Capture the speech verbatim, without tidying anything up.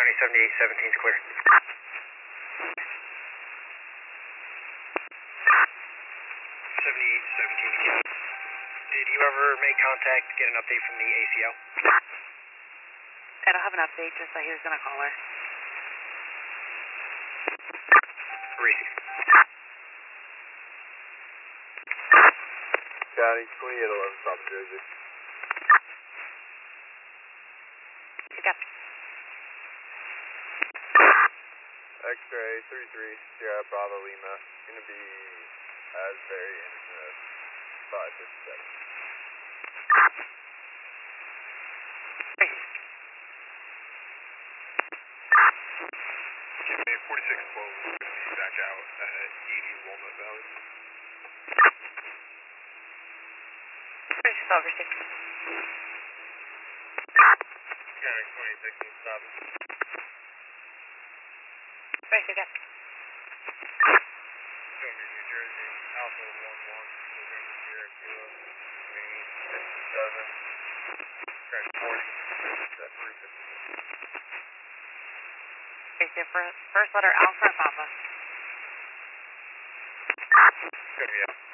County, seventy-eight seventeen is clear. seventy-eight seventeen again. Did you ever make contact, get an update from the A C L? I don't have an update, just that he was going to call her. Receive. County, twenty-eight eleven, Papa Jersey. Okay. X-ray three three, Sierra Bravo Lima, gonna be Asbury and uh, five fifty-seven. forty-six twelve is going to be back out at eighty Walnut Valley. forty-six twelve, receive. County, twenty sixteen, stop. forty-six, yeah. Gonna be New Jersey, Alpha one one, November Sierra Kilo, Wing fifty-seven, crash forty, three fifty. Receive, first, first letter Alpha or Papa? Gonna be out.